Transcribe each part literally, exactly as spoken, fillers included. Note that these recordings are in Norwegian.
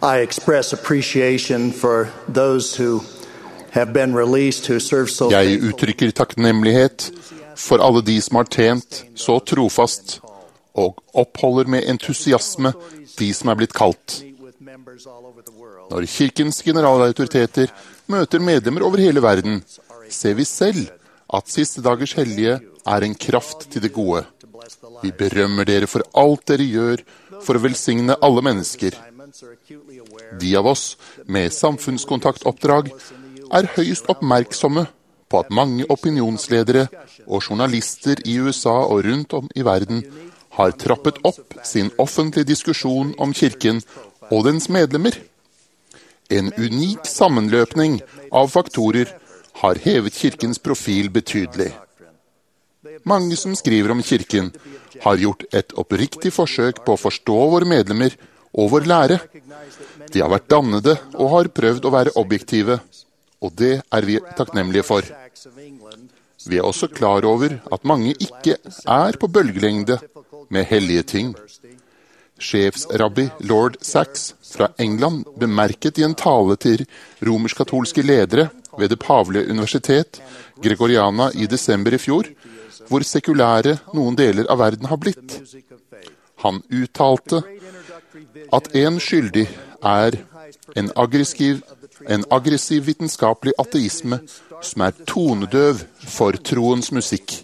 I express appreciation for those who have been released, who serve so Jeg faithfully. uttrykker takknemlighet for alle de som har tjent så trofast og oppholder med entusiasme de som er blitt kalt. Når kirkens generalautoriteter møter medlemmer over hele verden, ser vi selv at siste dagers hellige er en kraft til det gode. Vi berømmer dere for alt dere gjør for å velsigne alle mennesker. De av oss med samfunnskontaktoppdrag er høyst oppmerksomme på at mange opinionsledere og journalister i U S A og rundt om i verden har trappet opp sin offentlige diskusjon om kirken og dens medlemmer. En unik sammenløpning av faktorer har hevet kirkens profil betydelig. Mange som skriver om kirken har gjort et oppriktig forsøk på å forstå våre medlemmer og vår lære. De har vært dannede og har prøvd å være objektive, og det er vi takknemlige for. Vi er også klar over at mange ikke er på bølgelengde med hellige ting. Sjefsrabbi Lord Sachs fra England bemerket i en tale til romersk-katolske ledere ved det pavelige universitet, Gregoriana, i desember i fjor, hvor sekulære noen deler av verden har blitt. Han uttalte at en skyldig er en aggressiv, en aggressiv vitenskapelig ateisme som er tonedøv for troens musikk.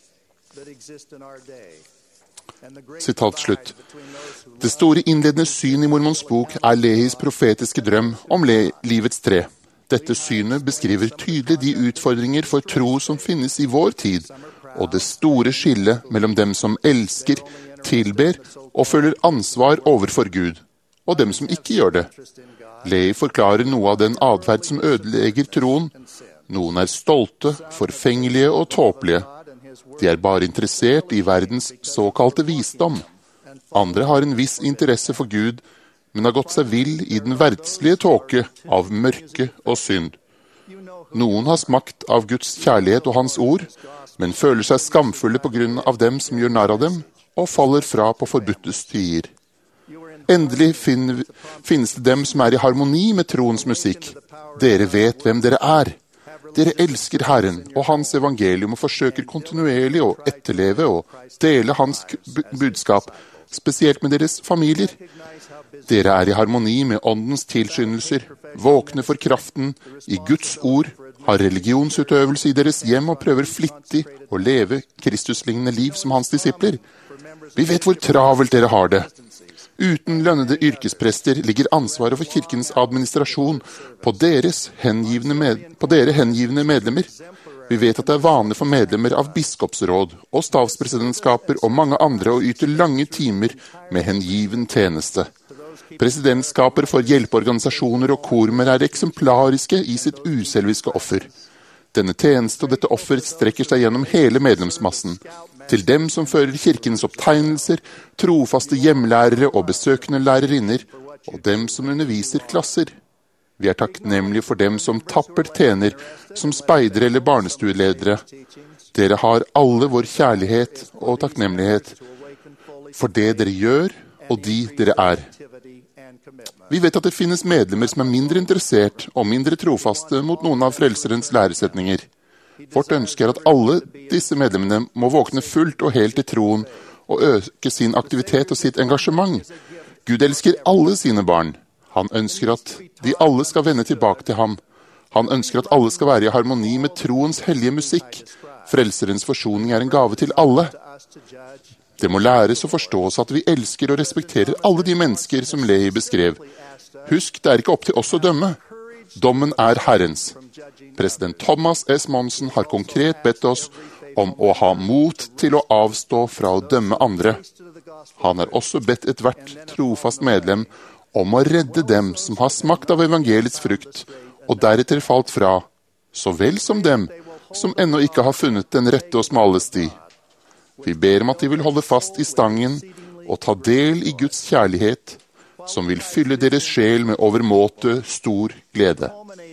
Sitat slutt. Det store innledende syn i Mormons bok er Lehis profetiske drøm om le livets tre. Dette synet beskriver tydelig de utfordringer for tro som finnes i vår tid, og det store skillet mellom dem som elsker, tilber og føler ansvar overfor Gud, og dem som ikke gjør det. Lehi forklarer noe av den adferd som ødelegger troen. Noen er stolte, forfengelige og tåpelige. De er bare interessert i verdens såkalte visdom. Andre har en viss interesse for Gud, men har gått seg vill i den verdslige tåke av mørke og synd. Noen har smakt av Guds kjærlighet og hans ord, men føler seg skamfulle på grunn av dem som gjør narr av dem, og faller fra på forbudte stier. Endelig finner, finnes det dem som er i harmoni med troens musikk. Dere vet hvem dere er. Dere elsker Herren og hans evangelium og forsøker kontinuerlig å etterleve og dele hans budskap, spesielt med deres familier. Dere er i harmoni med åndens tilskyndelser, våkne for kraften i Guds ord, har religionsutøvelse i deres hjem og prøver flittig å leve Kristuslignende liv som hans disipler. Vi vet hvor travelt dere har det. Uten lønnede yrkesprester ligger ansvaret for kirkens administrasjon på, deres hengivne med, på dere hengivne medlemmer. Vi vet at det er vanlig for medlemmer av biskopsråd og stavspresidentskaper og mange andre å yte lange timer med hengiven tjeneste. Presidentskaper for hjelpeorganisasjoner og kormer er eksemplariske i sitt uselviske offer. Denne tjeneste og dette offer strekker seg gjennom hele medlemsmassen, til dem som fører kirkens opptegnelser, trofaste hjemlærere og besøkende lærerinner, og dem som underviser klasser. Vi er takknemlige for dem som tappert tjener, som speidere eller barnestueledere. Dere har alle vår kjærlighet og takknemlighet for det dere gjør og de dere er. Vi vet at det finnes medlemmer som er mindre interessert og mindre trofaste mot noen av frelserens læresetninger. Vårt ønske er at alle disse medlemmene må våkne fullt og helt i troen og øke sin aktivitet og sitt engasjement. Gud elsker alle sine barn. Han ønsker at de alle skal vende tilbake til ham. Han ønsker at alle skal være i harmoni med troens hellige musikk. Frelserens forsoning er en gave til alle. Det må læres og forstås at vi elsker og respekterer alle de mennesker som Lehi beskrev. Husk, det er ikke opp til oss å dømme. Dommen er Herrens. President Thomas S. Monson har konkret bedt oss om å ha mot til å avstå fra å dømme andre. Han har også bedt et hvert trofast medlem om å redde dem som har smakt av evangeliets frukt, og deretter falt fra, så vel som dem som ennå ikke har funnet den rette og smale sti. Vi ber om at de vil holde fast i stangen og ta del i Guds kjærlighet, som vil fylle deres sjel med overmåte stor glede.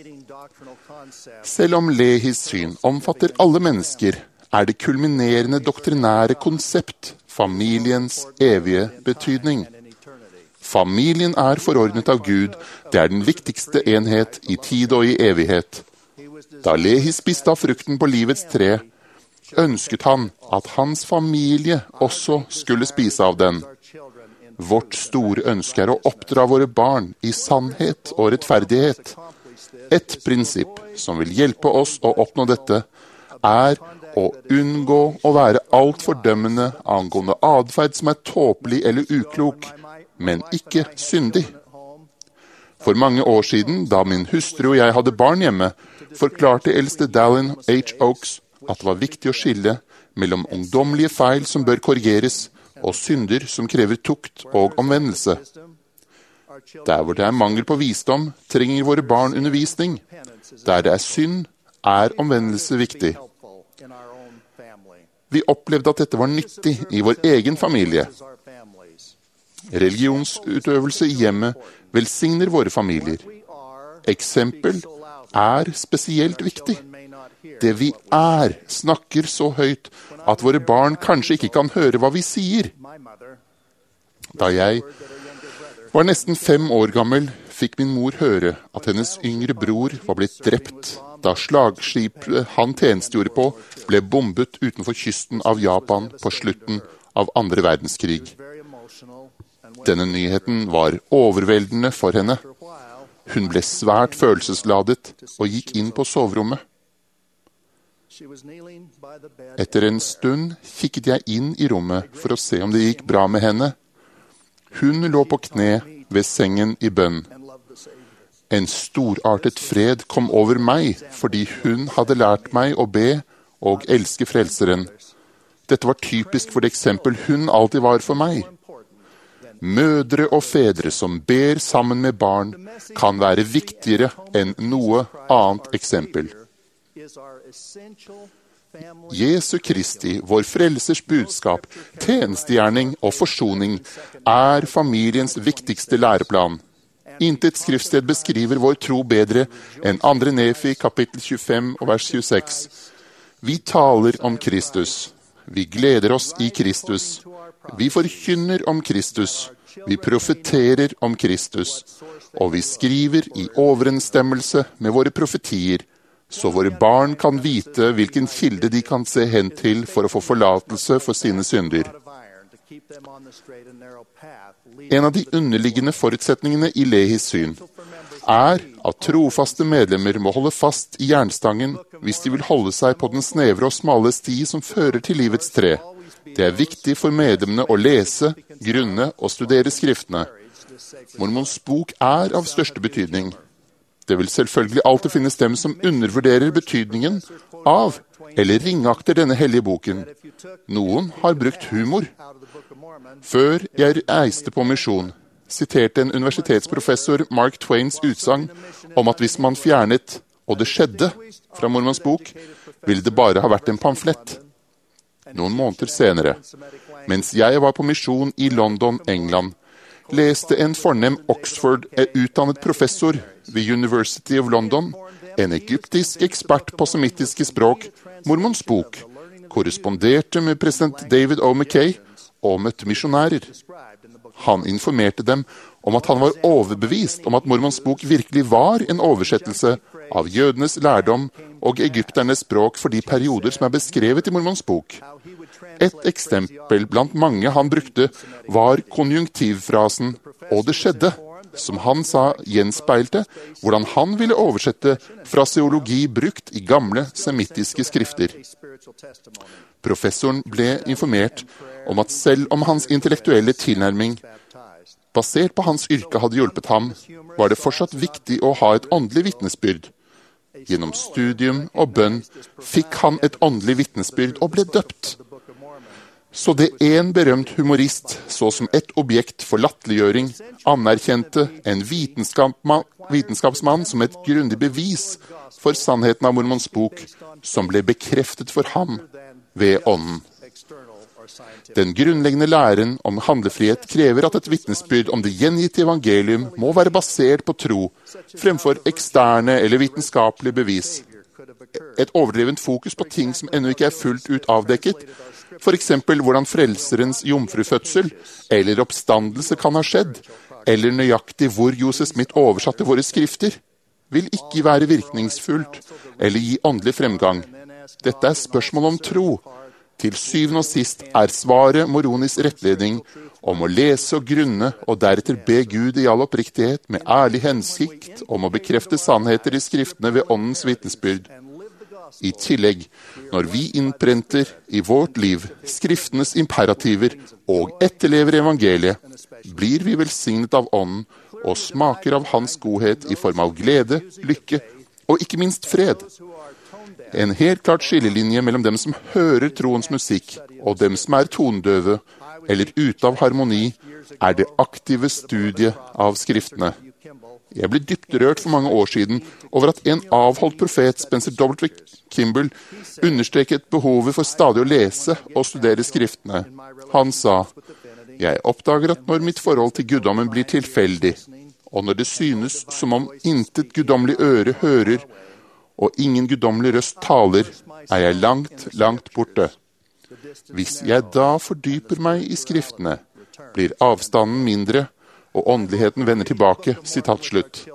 Selv om Lehis syn omfatter alle mennesker, er det kulminerende doktrinære konsept familiens evige betydning. Familien er forordnet av Gud, det er den viktigste enhet i tid og i evighet. Da Lehi spiste av frukten på livets tre, ønsket han at hans familie også skulle spise av den. Vårt store ønske er å oppdra våre barn i sannhet og rettferdighet. Et prinsipp som vil hjelpe oss å oppnå dette, er å unngå å være alt fordømmende angående adferd som er tåpelig eller uklok, men ikke syndig. For mange år siden, da min hustru og jeg hadde barn hjemme, forklarte eldste Dallin H. Oaks at det var viktig å skille mellom ungdommelige feil som bør korrigeres, og synder som krever tukt og omvendelse. Der hvor det er mangel på visdom, trenger våre barn undervisning. Der det er synd, er omvendelse viktig. Vi opplevde at dette var nyttig i vår egen familie. Religionsutøvelse i hjemmet velsigner våre familier. Eksempel er spesielt viktig. Det vi er, snakker så høyt at våre barn kanskje ikke kan høre hva vi sier. Da jeg var nesten fem år gammel, fikk min mor høre at hennes yngre bror var blitt drept da slagskipet han tjenestegjorde på ble bombet utenfor kysten av Japan på slutten av andre verdenskrig. Denne nyheten var overveldende for henne. Hun ble svært følelsesladet og gikk inn på soverommet. Etter en stund kikket jeg inn i rommet for å se om det gikk bra med henne. Hun lå på kne ved sengen i bønn. En storartet fred kom over meg fordi hun hadde lært meg å be og elske frelseren. Dette var typisk for det eksempel hun alltid var for meg. Mødre og fedre som ber sammen med barn, kan være viktigere enn noe annet eksempel. Jesu Kristi, vår frelsers budskap, tjenestegjerning og forsoning, er familiens viktigste læreplan. Intet skriftsted beskriver vår tro bedre enn andre Nefi, kapittel tjuefem og vers tjueseks. Vi taler om Kristus. Vi gleder oss i Kristus. Vi forkynner om Kristus. Vi profeterer om Kristus. Og vi skriver i overensstemmelse med våre profetier, så våre barn kan vite hvilken kilde de kan se hen til for å få forlatelse for sine synder. En av de underliggende forutsetningene i Lehis syn er at trofaste medlemmer må holde fast i jernstangen hvis de vil holde seg på den snevre og smale sti som fører til livets tre. Det er viktig for medlemmene å lese, grunne og studere skriftene. Mormons bok er av største betydning. Det vil selvfølgelig alltid finnes dem som undervurderer betydningen av eller ringakter denne hellige boken. Noen har brukt humor. Før jeg reiste på misjon, siterte en universitetsprofessor Mark Twains utsagn om at hvis man fjernet «og det skjedde» fra Mormons bok, ville det bare ha vært en pamflett. Noen måneder senere, mens jeg var på misjon i London, England, leste en fornem Oxford-utdannet professor ved University of London, en egyptisk ekspert på semittiske språk, Mormons bok, korresponderte med president David O. McKay og møtte misjonærer. Han informerte dem om at han var overbevist om at Mormons bok virkelig var en oversettelse av jødenes lærdom og egypternes språk for de perioder som er beskrevet i Mormons bok. Et eksempel blant mange han brukte var konjunktivfrasen «og det skjedde», som han sa gjenspeilte hvordan han ville oversette fraseologi brukt i gamle semittiske skrifter. Professoren ble informert om at selv om hans intellektuelle tilnærming basert på hans yrke hadde hjulpet ham, var det fortsatt viktig å ha et åndelig vitnesbyrd. Gjennom studium og bønn fikk han et åndelig vitnesbyrd og ble døpt. Så det en berømt humorist så som et objekt for latterliggjøring anerkjente en vitenskapsmann, vitenskapsmann som et grundig bevis for sannheten av Mormons bok, som ble bekreftet for ham ved ånden. Den grunnleggende læren om handlefrihet krever at et vitnesbyrd om det gjengitte evangelium må være basert på tro, fremfor eksterne eller vitenskapelige bevis. Et overdrevent fokus på ting som ennå ikke er fullt ut avdekket, for eksempel hvordan frelserens jomfrufødsel eller oppstandelse kan ha skjedd, eller nøyaktig hvor Joseph Smith oversatte våre skrifter, vil ikke være virkningsfullt eller gi åndelig fremgang. Dette er spørsmål om tro. Til syvende og sist er svaret Moronis rettledning om å lese og grunne og deretter be Gud i all oppriktighet med ærlig hensikt om å bekrefte sannheter i skriftene ved åndens vitnesbyrd. I tillegg, når vi innprenter i vårt liv skriftenes imperativer og etterlever evangeliet, blir vi velsignet av ånden og smaker av hans godhet i form av glede, lykke og ikke minst fred. En helt klart skillelinje mellom dem som hører troens musikk og dem som er tondøve eller ute av harmoni, er det aktive studiet av skriftene. Jeg ble dypt rørt for mange år siden over at en avholdt profet, Spencer W. Kimball, understreket behovet for stadig å lese og studere skriftene. Han sa, «Jeg oppdager at når mitt forhold til guddommen blir tilfeldig, og når det synes som om intet guddommelig øre hører, og ingen guddommelig røst taler, er jeg langt, langt borte. Hvis jeg da fordyper meg i skriftene, blir avstanden mindre, og åndeligheten vender tilbake.» Sitat slutt.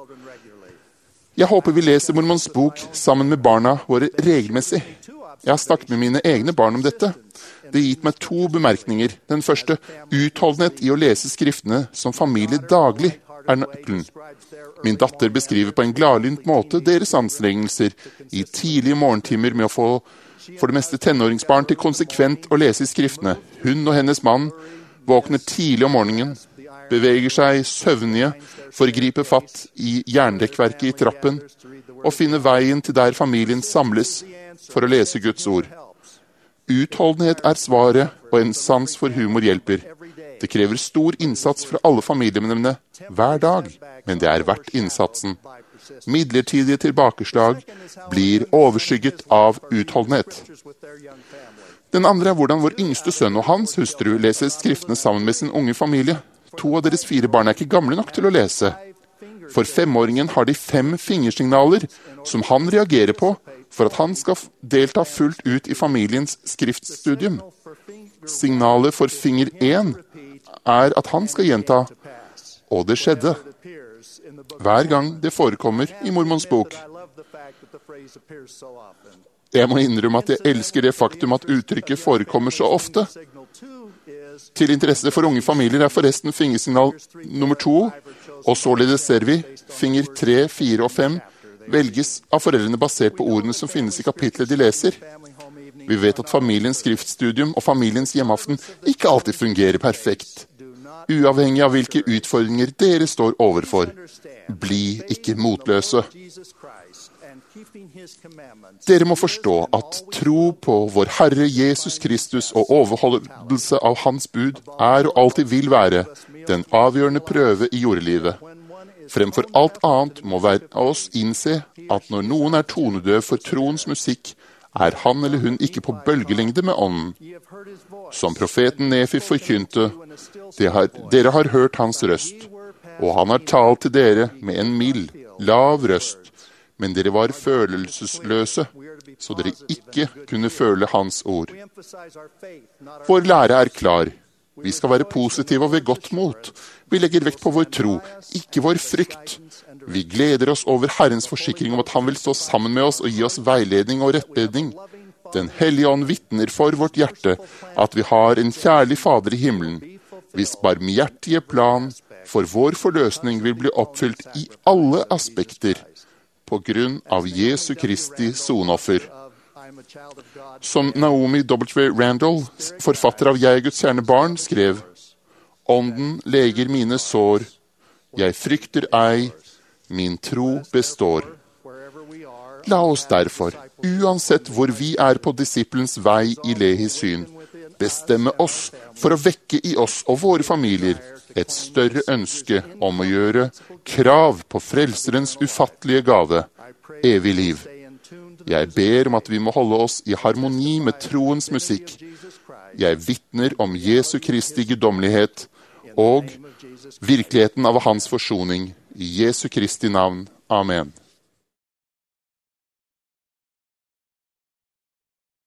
Jeg håper vi leser Mormons bok sammen med barna våre regelmessig. Jeg har snakket med mine egne barn om dette. Det har gitt meg to bemerkninger. Den første, utholdenhet i å lese skriftene som familie daglig, er nøkkelen. Min datter beskriver på en gladlynt måte deres anstrengelser i tidlige morgentimer med å få for det meste tenåringsbarn til konsekvent å lese i skriftene. Hun og hennes mann våkner tidlig om morgenen, beveger seg søvnige for å gripe fatt i jernrekkverket i trappen og finne veien til der familien samles for å lese Guds ord. Utholdenhet er svaret, og en sans for humor hjelper. Det krever stor innsats fra alle familiemedlemmene hver dag, men det er verdt innsatsen. Midlertidige tilbakeslag blir overskygget av utholdenhet. Den andre er hvordan vår yngste sønn og hans hustru leser skriftene sammen med sin unge familie. To av deres fire barn er ikke gamle nok til å lese. For femåringen har de fem fingersignaler som han reagerer på for at han skal delta fullt ut i familiens skriftstudium. Signalet for finger én er at han skal gjenta «Og det skjedde» hver gang det forekommer i Mormons bok. Jeg må innrømme at jeg elsker det faktum at uttrykket forekommer så ofte. Til interesse for unge familier er forresten fingersignal nummer to, og således ser vi finger tre, fire og fem velges av foreldrene basert på ordene som finnes i kapitlet de leser. Vi vet at familiens skriftstudium og familiens hjemmeaften ikke alltid fungerer perfekt. Uavhengig av hvilke utfordringer dere står overfor, bli ikke motløse. Dere må forstå at tro på vår Herre Jesus Kristus og overholdelse av hans bud er og alltid vil være den avgjørende prøve i jordelivet. Fremfor alt annet må hver av oss innse at når noen er tonedøv for troens musikk, er han eller hun ikke på bølgelengde med ånden. Som profeten Nefi forkynte, har, dere har hørt hans røst, og han har talt til dere med en mild, lav røst, men dere var følelsesløse, så dere ikke kunne føle hans ord. Vår lære er klar. Vi skal være positive og ved godt mot. Vi legger vekt på vår tro, ikke vår frykt. Vi gleder oss over Herrens forsikring om at han vil stå sammen med oss og gi oss veiledning og rettledning. Den hellige ånd vitner for vårt hjerte at vi har en kjærlig Fader i himmelen, hvis barmhjertige plan for vår forløsning vil bli oppfylt i alle aspekter på grunn av Jesu Kristi sonoffer. Som Naomi W. Randall, forfatter av Jeg Guds kjerne barn, skrev, «Ånden leger mine sår, jeg frykter ei, min tro består.» La oss derfor, uansett hvor vi er på disiplens vei i Lehis syn, bestemme oss for å vekke i oss og våre familier et større ønske om å gjøre krav på frelserens ufattelige gave, evig liv. Jeg ber om at vi må holde oss i harmoni med troens musikk. Jeg vitner om Jesu Kristi guddommelighet og virkeligheten av hans forsoning. I Jesu Kristi navn. Amen.